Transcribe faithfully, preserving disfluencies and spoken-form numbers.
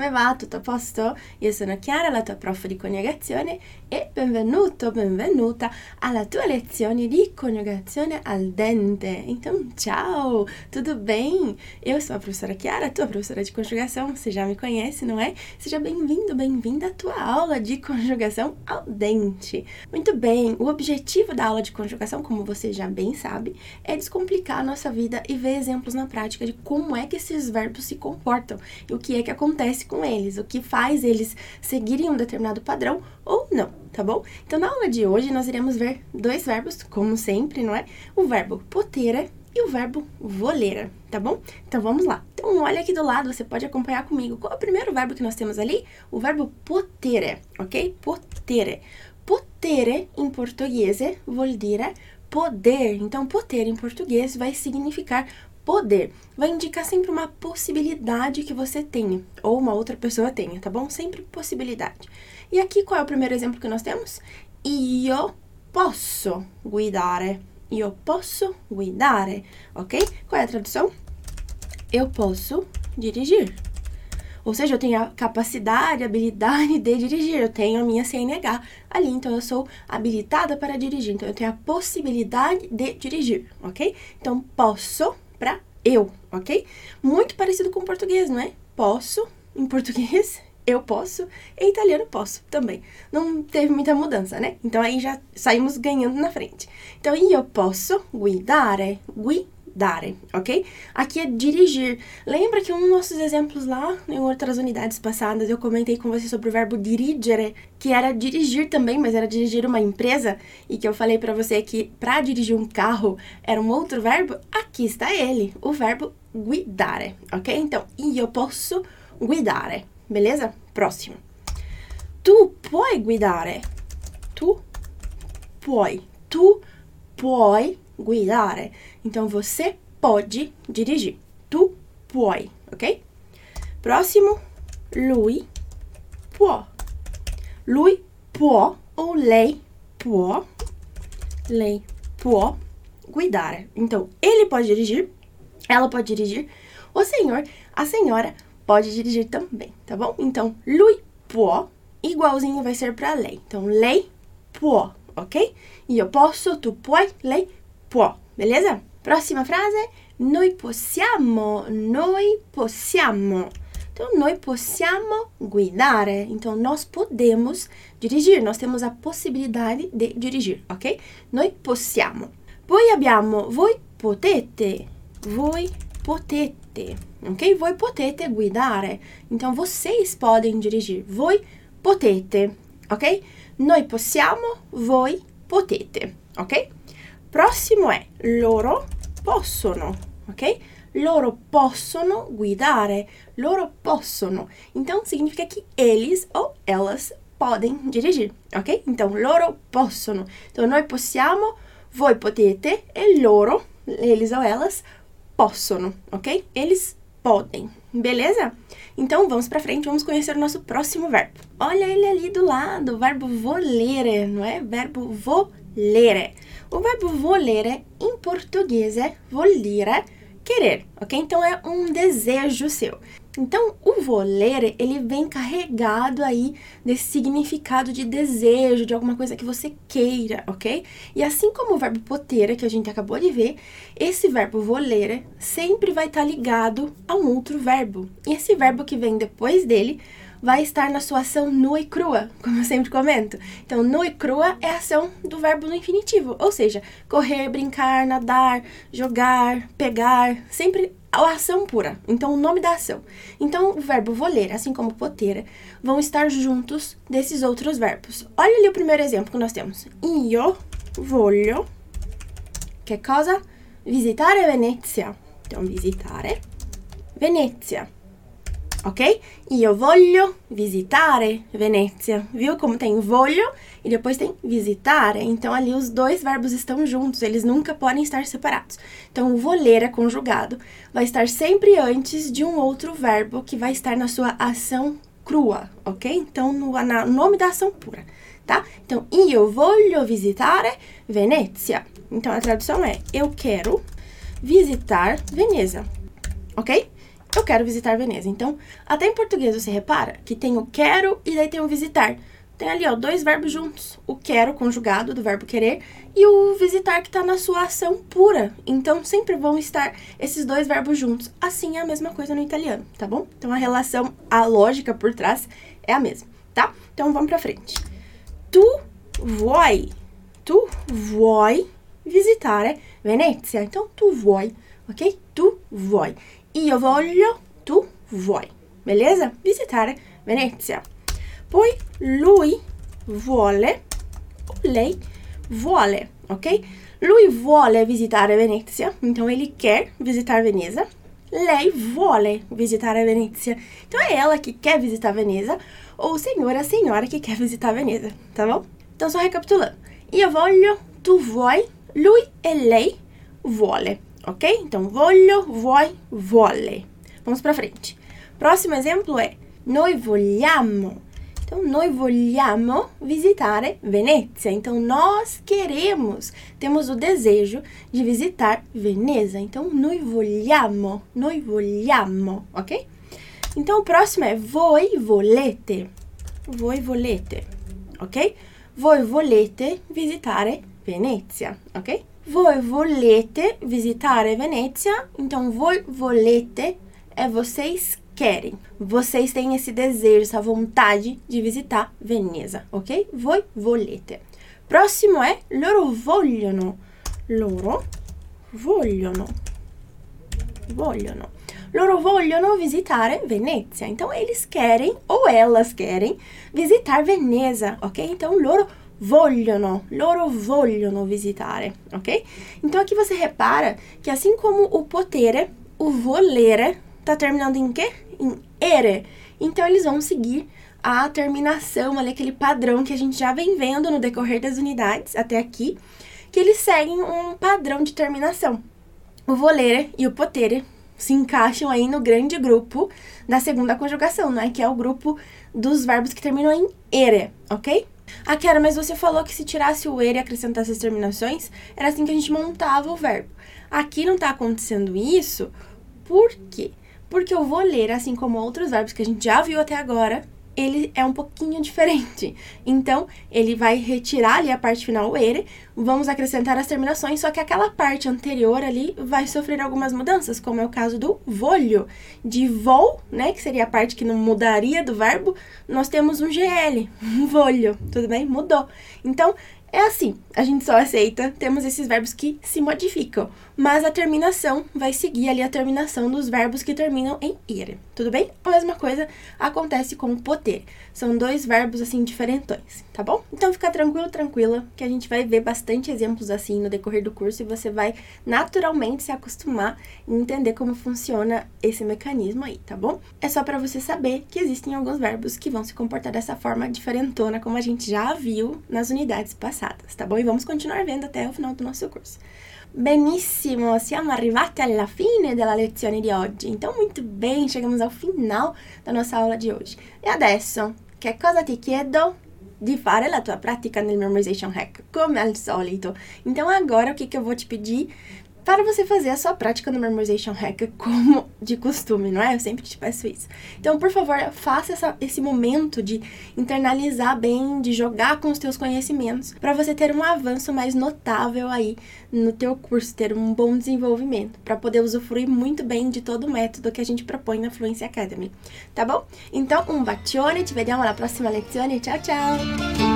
come va? Tutto a posto? Io sono Chiara, la tua prof di coniugazione e benvenuto, benvenuta alla tua lezione di coniugazione al dente. Então, tchau! Tudo bem? Eu sou a professora Chiara, tua professora de conjugação, você já me conhece, não é? Seja bem-vindo, bem-vinda à tua aula de conjugação ao dente. Muito bem, o objetivo da aula de conjugação, como você já bem sabe, é descomplicar a nossa vida e ver exemplos na prática de como é que esses verbos se comportam e o que é que acontece com eles, o que faz eles seguirem um determinado padrão ou não, tá bom? Então, na aula de hoje, nós iremos ver dois verbos, como sempre, não é? O verbo potere e o verbo volere, tá bom? Então, vamos lá. Então, olha aqui do lado, você pode acompanhar comigo. Qual é o primeiro verbo que nós temos ali? O verbo potere, ok? Potere. Potere, em português, vuol dire poder. Então, poder em português vai significar poder. Vai indicar sempre uma possibilidade que você tenha, ou uma outra pessoa tenha, tá bom? Sempre possibilidade. E aqui, qual é o primeiro exemplo que nós temos? Io posso guidare. Io posso guidare, ok? Qual é a tradução? Eu posso dirigir. Ou seja, eu tenho a capacidade, a habilidade de dirigir. Eu tenho a minha C N H ali, então eu sou habilitada para dirigir. Então, eu tenho a possibilidade de dirigir, ok? Então, posso para eu, ok? Muito parecido com o português, não é? Posso, em português, eu posso, em italiano posso também. Não teve muita mudança, né? Então, aí já saímos ganhando na frente. Então, io posso guidare, guidare, ok? Aqui é dirigir. Lembra que um dos nossos exemplos lá, em outras unidades passadas, eu comentei com você sobre o verbo dirigere, que era dirigir também, mas era dirigir uma empresa, e que eu falei pra você que pra dirigir um carro era um outro verbo? Aqui está ele, o verbo guidare, ok? Então, io posso guidare. Beleza? Próximo. Tu puoi guidare. Tu puoi. Tu puoi guidare. Então, você pode dirigir. Tu puoi, ok? Próximo. Lui può. Lui può ou lei può. Lei può guidare. Então, ele pode dirigir. Ela pode dirigir. O senhor, a senhora pode dirigir também, tá bom? Então, lui può, igualzinho vai ser para lei. Então, lei può, ok? Io posso, tu puoi, lei può, beleza? Próxima frase, noi possiamo, noi possiamo. Então, noi possiamo guidare. Então, nós podemos dirigir, nós temos a possibilidade de dirigir, ok? Noi possiamo. Poi abbiamo, voi potete, voi potete, ok? Voi potete guidare. Então, vocês podem dirigir. Voi potete, ok? Noi possiamo, voi potete, ok? Próximo é loro possono, ok? Loro possono guidare. Loro possono. Então, significa que eles ou elas podem dirigir, ok? Então, loro possono. Então, noi possiamo, voi potete e loro, eles ou elas, possono, ok? Eles podem, beleza? Então, vamos pra frente, vamos conhecer o nosso próximo verbo. Olha ele ali do lado, o verbo volere, não é? Verbo volere. O verbo volere, em português, é vuol dire querer, ok? Então, é um desejo seu. Então, o volere, ele vem carregado aí desse significado de desejo, de alguma coisa que você queira, ok? E assim como o verbo potere, que a gente acabou de ver, esse verbo volere sempre vai estar ligado a um outro verbo. E esse verbo que vem depois dele vai estar na sua ação nua e crua, como eu sempre comento. Então, nua e crua é a ação do verbo no infinitivo, ou seja, correr, brincar, nadar, jogar, pegar, sempre a ação pura. Então, o nome da ação. Então, o verbo volere, assim como potere, vão estar juntos desses outros verbos. Olha ali o primeiro exemplo que nós temos. Io voglio, che cosa? Visitare Venezia. Então, visitare Venezia. Ok? Io voglio visitare Venezia. Viu como tem voglio e depois tem visitare? Então, ali os dois verbos estão juntos, eles nunca podem estar separados. Então, o volere conjugado vai estar sempre antes de um outro verbo que vai estar na sua ação crua, ok? Então, no na, nome da ação pura, tá? Então, io voglio visitare Venezia. Então, a tradução é, eu quero visitar Veneza, ok? eu quero visitar Veneza. Então, até em português você repara que tem o quero e daí tem o visitar. Tem ali, ó, dois verbos juntos. O quero conjugado do verbo querer e o visitar que tá na sua ação pura. Então, sempre vão estar esses dois verbos juntos. Assim é a mesma coisa no italiano, tá bom? Então, a relação, a lógica por trás é a mesma, tá? Então, vamos pra frente. Tu vuoi, tu vuoi visitare Venezia. Então, tu vuoi, ok? Tu vuoi. Io voglio, tu vuoi. Beleza? Visitare Venezia. Poi lui vuole, lei vuole, ok? Lui vuole visitare Venezia, então ele quer visitar Veneza. Lei vuole visitare Venezia, então é ela que quer visitar Veneza, ou o senhor é a senhora que quer visitar Veneza, tá bom? Então, só recapitulando. Io voglio, tu vuoi, lui e lei vuole, ok? Então, voglio, vuoi, vuole. Vamos pra frente. Próximo exemplo é noi vogliamo. Então, noi vogliamo visitare Venezia. Então, nós queremos, temos o desejo de visitar Veneza. Então, noi vogliamo, noi vogliamo, ok? Então, o próximo é voi volete. Voi volete, ok? Voi volete visitare Venezia, ok? Voi volete visitare Venezia. Então, voi volete é vocês querem. Vocês têm esse desejo, essa vontade de visitar Veneza, ok? Voi volete. Próximo é loro vogliono. Loro vogliono. Vogliono. Loro vogliono visitare Venezia. Então, eles querem, ou elas querem, visitar Veneza, ok? Então, loro vogliono. Loro vogliono visitare, ok? Então, aqui você repara que assim como o potere, o volere tá terminando em quê? Em ere. Então, eles vão seguir a terminação ali, aquele padrão que a gente já vem vendo no decorrer das unidades até aqui, que eles seguem um padrão de terminação. O volere e o potere se encaixam aí no grande grupo da segunda conjugação, né? Que é o grupo dos verbos que terminam em ere, ok? Ah, Kiara, mas você falou que se tirasse o ere e acrescentasse as terminações, era assim que a gente montava o verbo. Aqui não tá acontecendo isso, por quê? Porque o volere, assim como outros verbos que a gente já viu até agora, ele é um pouquinho diferente. Então, ele vai retirar ali a parte final, o ere, vamos acrescentar as terminações, só que aquela parte anterior ali vai sofrer algumas mudanças, como é o caso do voglio. De vol, né, que seria a parte que não mudaria do verbo, nós temos um gl, um voglio, tudo bem? Mudou. Então, é assim, a gente só aceita, temos esses verbos que se modificam, mas a terminação vai seguir ali a terminação dos verbos que terminam em ere, tudo bem? A mesma coisa acontece com o potere, são dois verbos assim diferentões, tá bom? Então fica tranquilo, tranquila, que a gente vai ver bastante exemplos assim no decorrer do curso e você vai naturalmente se acostumar e entender como funciona esse mecanismo aí, tá bom? É só pra você saber que existem alguns verbos que vão se comportar dessa forma diferentona, como a gente já viu nas unidades passadas, tá bom? E vamos continuar vendo até o final do nosso curso. Benissimo, siamo arrivati alla fine della lezione di oggi. Então, muito bem, chegamos ao final da nossa aula de hoje. E adesso, che cosa ti chiedo? Di fare la tua pratica nel Memorization Hack, come al solito. Então, agora, o que, que eu vou te pedir? Para você fazer a sua prática no Memorization Hack como de costume, não é? Eu sempre te peço isso. Então, por favor, faça essa, esse momento de internalizar bem, de jogar com os teus conhecimentos, para você ter um avanço mais notável aí no teu curso, ter um bom desenvolvimento, para poder usufruir muito bem de todo o método que a gente propõe na Fluency Academy, tá bom? Então, um bacione, ci vediamo alla prossima lezione, ciao ciao!